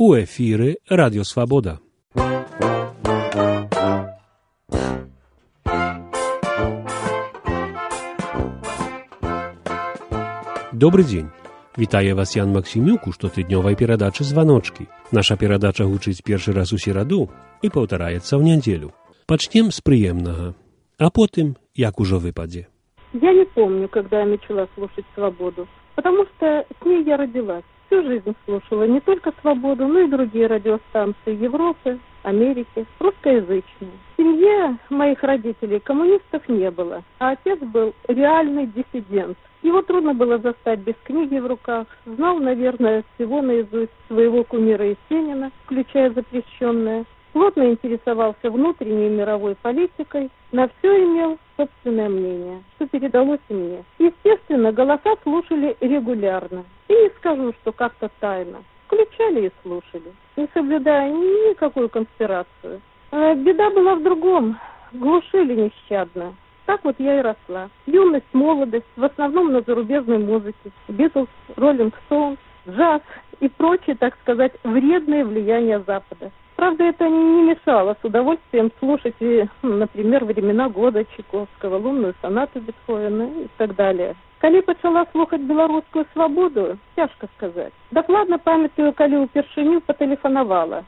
У ефірі Радіо Свобода. Добрый дзень. Вітае вас Ян Максімюк у штотыднёвай перадачы «Званочкі». Наша перадача гучыць першы раз у сераду і паўтараецца ў нядзелю. Пачнем з прыемнага, а потым, як ужо выпадзе. Я не помню, когда я начала слушать «Свободу», потому что с ней я родилась. Всю жизнь слушала не только «Свободу», но и другие радиостанции Европы, Америки, русскоязычные. В семье моих родителей коммунистов не было, а отец был реальный диссидент. Его трудно было застать без книги в руках. Знал, наверное, всего наизусть своего кумира Есенина, включая запрещенное. Плотно интересовался внутренней мировой политикой. На все имел собственное мнение, что передалось и мне. Естественно, голоса слушали регулярно. И не скажу, что как-то тайно. Включали и слушали, не соблюдая никакую конспирацию. Беда была в другом. Глушили нещадно. Так вот я и росла. Юность, молодость, в основном на зарубежной музыке. Битлз, Роллинг Стоунс, джаз и прочие, так сказать, вредные влияния Запада. Правда, это не мешало с удовольствием слушать, например, «Времена года» Чайковского, «Лунную сонату» Бетховена и так далее. Калі пачала слухаць беларускую «Свободу», цяжка сказаць. Дакладна памятаю, калі ўпершыню патэлефанавала.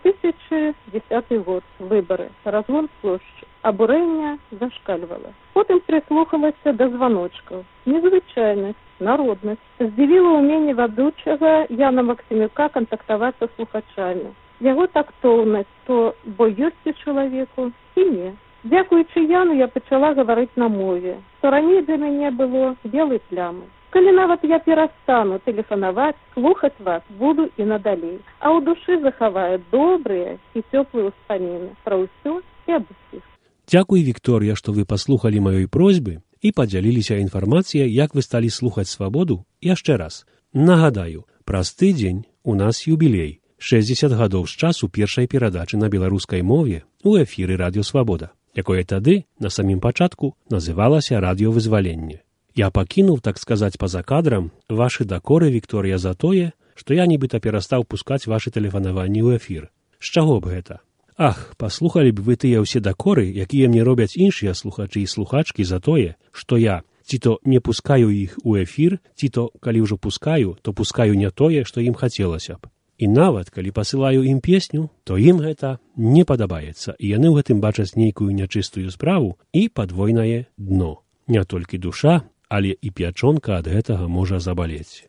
2010 год, выбары, разгон плошчы. Абурэнне зашкальвала. Потым прислухалася да званочкаў. Незвычайнасць, народнасць. Здзівіла ўменне вядучага Яна Максімюка кантактаваць са слухачамі. Яго тактоўнасць, то бо ёсць у чалавеку і не. Дзякуючы Яну я пачала гаварыць на мове, што раней для мяне было белай плямай. Калі нават я перастану тэлефанаваць, слухаць вас буду і надалей, а ў душы захаваю добрыя і цёплыя ўспаміны пра ўсё і аб усіх. Дзякуй, Вікторія, што вы паслухалі маёй просьбы і падзяліліся інфармацыяй, як вы сталі слухаць «Свободу» яшчэ раз. Нагадаю, праз тыдзень у нас юбілей. 60 гадоў з часу першай перадачы на беларускай мове ў эфіры «Радіо Свобода», якое тады, на самім пачатку, называлася «Радіёвызваленне». Я пакінуў, так сказаць, па-за кадрам вашы дакоры, Вікторія, за тое, што я нібыта перастаў пускаць вашы тэлефанаванні ў эфір. З чаго б гэта? Ах, паслухалі б вы тыя ўсе дакоры, якія мне робяць іншыя слухачы і слухачкі за тое, што я ці то не пускаю іх у эфір, ці то, калі ўжо пускаю, то пускаю не тое, што ім хацелася б. І нават, калі пасылаю ім песню, то ім гэта не падабаецца, і яны ў гэтым бачаць нейкую нячыстую справу і падвойнае дно. Не толькі душа, але і пячонка ад гэтага можа забалець.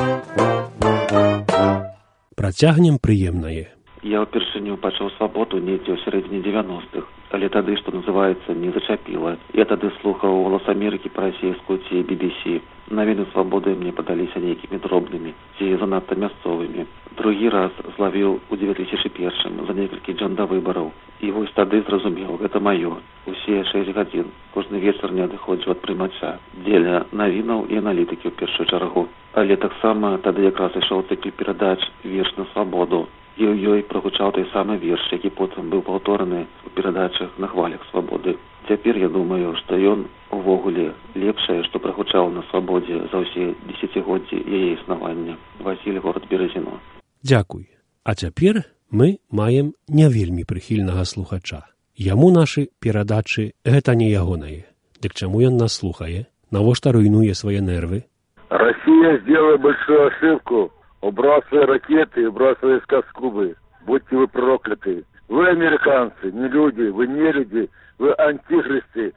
Працягнем прыемнае. Я ўпершыню пачаў «Свободу» недзе ў сярэдзіне 90-х, але тады, што называецца, не зачапіла. Я тады слухаў «Голас Амерыкі» па-расейску ці BBC. Навіны «Свободы» мне падаліся нейкімі дробнымі ці занадта мясцовымі. Другі раз злавіў у 2001 за некалькі дзён да выбараў. І вось тады зразумеў, гэта маё. Усе 6 гадзін, кожны вечар не адыходжу ад прымача. Дзеля навінаў і аналітыкі ў першую чаргу. Але таксама тады якраз ішоў цыкл перадач «Верш на свабоду». І ў ёй прагучаў той самы верш, які потым быў паўтораны ў перадачах на хвалях «Свободы». Цяпер я думаю, што ён увогуле лепшае, што прагучаў на «Свободзе» за ўсе дзесяцігоддзі яе існавання. Васіль, горад Беразіно. Дзякуй. А цяпер мы маем не вельмі прыхільнага слухача. Яму нашы перадачы гэта не ягонае. Дык чаму ён нас слухае? Навошта руйнуе свае нервы? Россия сделала большую ошибку. Убрал свои ракеты и убрал свои скаскубы. Будьте вы прокляты. Вы американцы, не люди, вы не люди, вы антихристы.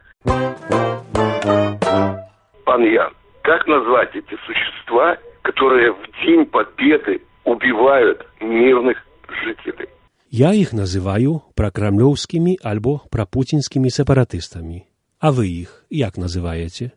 Пан Ян, как назвать эти существа, которые в день победы убивают мирных жителей? Я іх называю пракрамлёўскімі альбо прапуцінскімі сепаратыстамі. А вы іх як называете?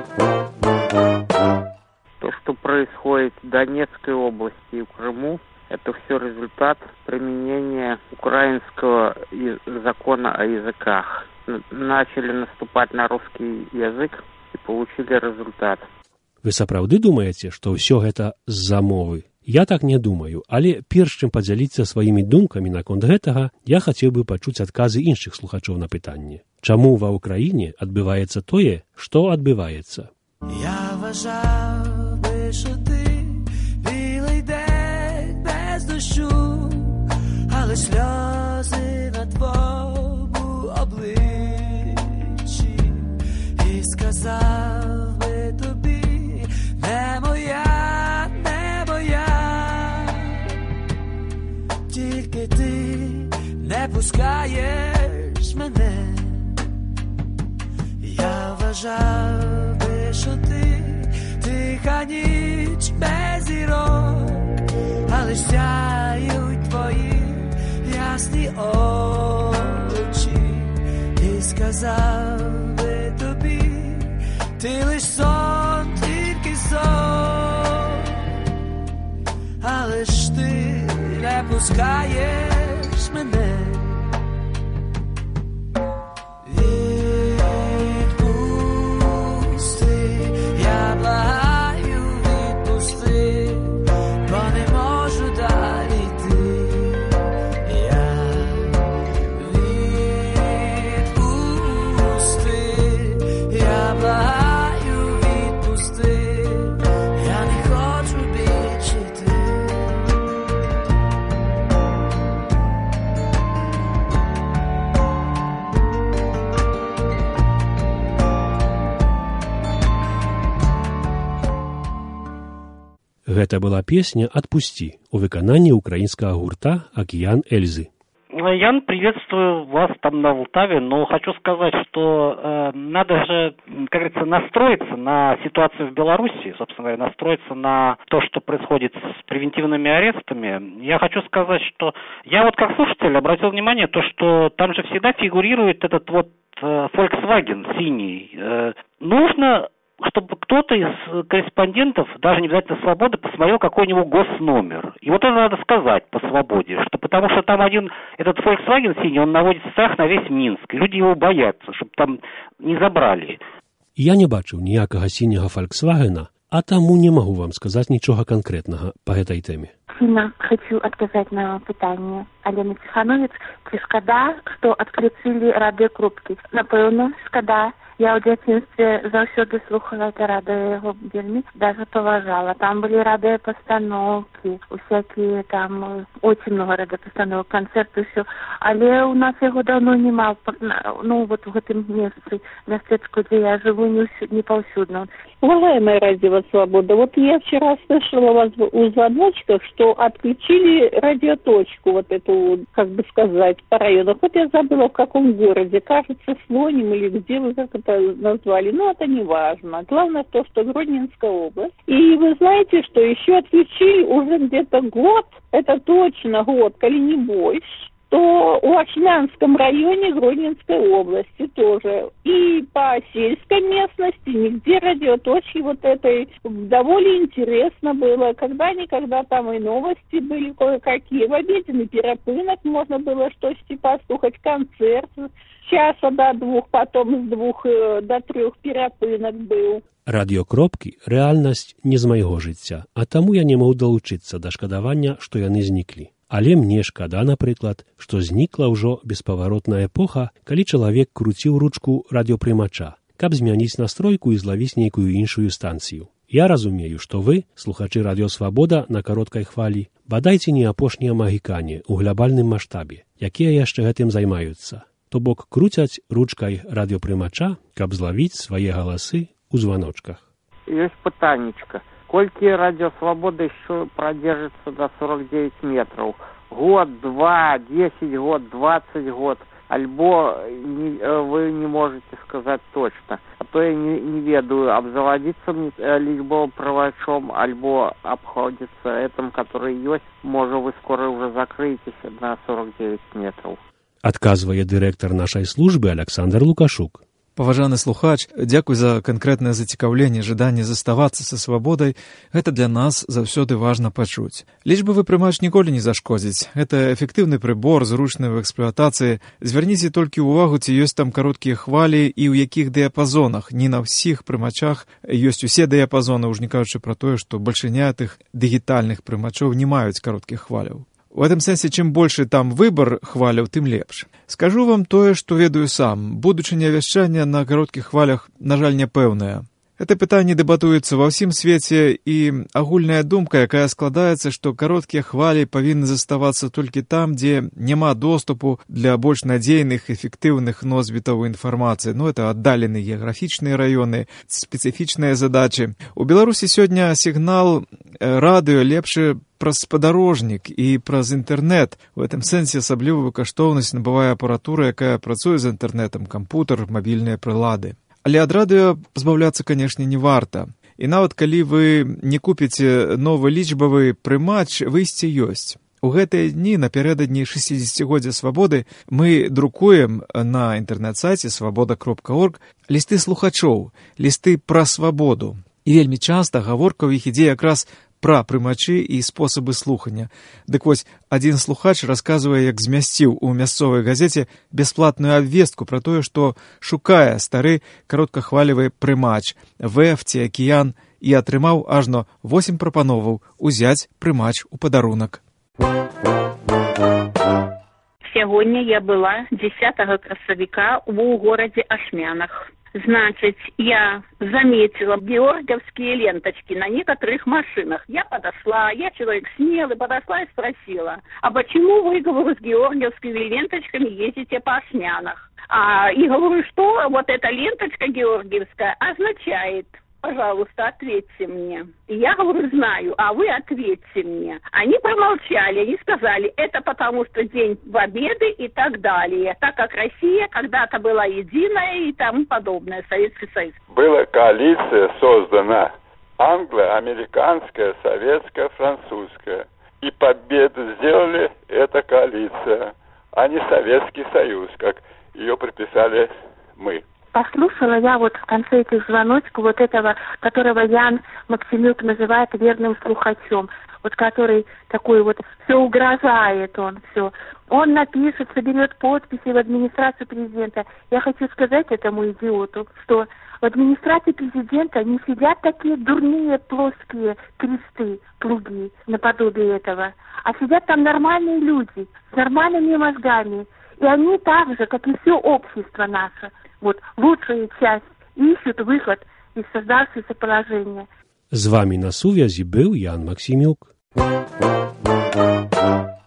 То, что происходит в Донецкой области и в Крыму, это все результат применения украинского закона о языках. Начали наступать на русский язык и получили результат. Вы сапраўды думаеце, што ўсё гэта з-за мовы? Я так не думаю, але перш чым падзяліцца сваімі думкамі наконт гэтага, я хацеў бы пачуць адказы іншых слухачоў на пытанне. Чаму ва ўкраіне адбываецца тое, што адбываецца? Я вважав би, що ти білий день без дощу але сльози на твоєму обличчі. І сказав би тобі, не моя, не моя, тільки ти не пускаєш мене. Я вважав би, що ти тиха ніч без зірок, але сяють твої ясні очі. І сказав би тобі, ти лиш сон, тільки сон, але ж ти не пускаєш мене. Гэта была песня «Отпусти» у выкананні украинского гурта «Океан Эльзы». Ян, приветствую вас там на Алтаве, но хочу сказать, что надо же, как говорится, настроиться на ситуацию в Беларуси, собственно говоря, настроиться на то, что происходит с превентивными арестами. Я хочу сказать, что я вот как слушатель обратил внимание, то, что там же всегда фигурирует этот вот Volkswagen синий. Нужно, чтобы кто-то из корреспондентов, даже не обязательно «Свободы», посмотрел какой-нибудь госномер. И вот это надо сказать по «Свободе», что потому что там один, этот Volkswagen синий, он наводит страх на весь Минск. И люди его боятся, чтобы там не забрали. Я не бачыў ніякага сіняга «Фольксвагена», а таму не магу вам сказаць нічога канкрэтнага па гэтай тэме. Сильно хочу отказать на питание. Алена Тихановец, ці шкада, што адключылі радыёкрупкі. Напэўна, шкада. Я ў дзяцінстве заўсёды слухала это радыё, яго вельмі даже поважала. Там были радыёпастаноўкі, усякие там, очень много радыёпастаноўак, концерты, все. Але у нас яго давно нема, ну вот в гэтым местечку, где я живу, не повсюдно. Уважаемая радио «Свобода», вот я вчера слышала вас у звоночках, что отключили радиоточку, вот эту, как бы сказать, по району. Хоть я забыла, в каком городе, кажется, Слоним или где вы как это назвали, но это не важно. Главное то, что Гродненская область. И вы знаете, что еще отключили уже где-то год, это точно год, коли не больше, то в Очнянском районе Гродненской области тоже. И по сельской местности нигде радиоточки вот этой. Довольно интересно было. Когда-никогда там и новости были кое-какие. В обеденный перепынок можно было что-то послухать, концерт. С часа до 2, потом с 2 до 3 перепынок был. Радыёкропкі – рэальнасць не з майго жыцця, а таму я не мог далучыцца да шкадавання, што яны зніклі. Але мне шкада, напрыклад, што знікла ўжо беспаваротная эпоха, калі чалавек круціў ручку радыёпрымача, каб змяніць настройку і злавіць нейкую іншую станцыю. Я разумею, што вы, слухачы радыё «Свабода» на кароткай хвалі, бадайце не апошнія магікане ў глобальным маштабе, якія яшчэ гэтым займаюцца. То бок круцяць ручкай радыёпрымача, каб злавіць свае галасы ў званочках. Ёсць пытаннечка. Колькі радио «Свобода» еще продержится до 49 метров? Год, 2, 10 год, 20 год. Альбо вы не можете сказать точно. А то я не ведаю, обзаводиться либо правачом, альбо обходиться этим, который есть. Может, вы скоро уже закрыетесь на 49 метров. Адказвае дырэктар нашай службы Александр Лукашук. Паважаны слухач, дзякуй за канкрэтнае зацікаўленне, жаданне заставацца са свабодай. Гэта для нас заўсёды важна пачуць. Лічбавы прымач ніколі не зашкодзіць. Гэта эфектыўны прыбор, зручны ў эксплуатацыі. Звярніце толькі ўвагу, ці ёсць там кароткія хвалі і ў якіх дыяпазонах. Не на ўсіх прымачах ёсць усе дыяпазоны, уж не кажучы пра тое, што бальшыня тых дыгітальных прымачоў не маюць кароткіх хваляў. У гэтым сэнсе, чым большы там выбар хваляў, тым лепш. Скажу вам тое, што ведаю сам. Будучыня вяшчання на кароткіх хвалях, на жаль, няпэўная. Гэта пытанне дэбатуецца ва ўсім свеце, і агульная думка, якая складаецца, што кароткія хвалі павінны заставацца толькі там, дзе няма доступу для больш надзейных, эфектыўных носьбітаў інфармацыі. Это аддаленыя геаграфічныя раёны, спецыфічныя задачы. У Беларусі сёння сігнал радыё лепшы праз спадарожнік і праз інтэрнэт. У гэтым сэнсе асаблівую каштоўнасць набывае апаратура, якая працуе з інтэрнэтам, кампутар, мабільныя прылады. Але ад радыё пазбаўляцца, канешне, не варта. І нават калі вы не купіце новы лічбавы прымач, выйсце ёсць. У гэтыя дні, напярэдадні 60-годдзя свабоды, мы друкуем на інтэрнэт-сайце свабода.орг лісты слухачоў, лісты пра свабоду. І вельмі часта гаворка ў іх ідзе якраз пра прымачы і спосабы слухання. Дык вось, адзін слухач расказвае, як змясціў у мясцовай газеце бясплатную абвестку пра тое, што шукае стары кароткахвалевы прымач ВФ ці Акіян, і атрымаў ажно 8 прапановаў узяць прымач у падарунак. Сегодня я была 10 красавіка у городе Ашмянах. Значит, я заметила георгиевские ленточки на некоторых машинах. Я подошла, я человек смелый, подошла и спросила, а почему вы, говорю, с георгиевскими ленточками ездите по Ашмянах? И говорю, что вот эта ленточка георгиевская означает. Пожалуйста, ответьте мне. И я говорю, знаю, а вы ответьте мне. Они промолчали, они сказали, это потому что День Победы и так далее, так как Россия когда-то была единая и тому подобное, Советский Союз. Была коалиция создана, англо-американская, советская, французская. И победу сделали эта коалиция, а не Советский Союз, как ее приписали мы. Послушала я вот в конце этих звоночков вот этого, которого Ян Максимюк называет верным слухачом, вот который такой вот, все угрожает он, все. Он напишет, соберет подписи в администрацию президента. Я хочу сказать этому идиоту, что в администрации президента не сидят такие дурные плоские кресты, плуги, наподобие этого, а сидят там нормальные люди с нормальными мозгами. И они так же, как и все общество наше, вот лучшую часть ищут выход из создавшегося положения. З вами на сувязі był Jan Maksimiuk.